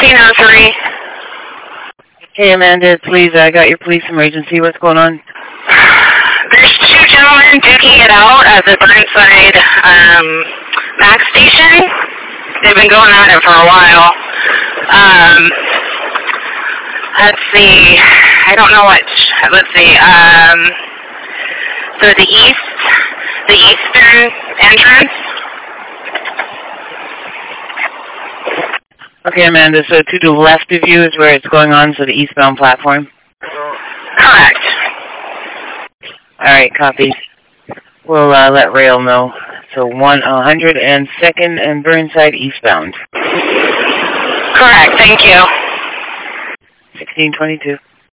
1603. Hey, Amanda, it's Lisa. I got your police emergency. What's going on? There's two gentlemen duking it out at the Burnside Max station. They've been going at it for a while. Let's see. I don't know what. Let's see. So the eastern entrance. Okay, Amanda, so to the left of you is where it's going on, so the eastbound platform? Correct. All right, copy. We'll let Rail know. So 102nd and Burnside eastbound. Correct, thank you. 1622.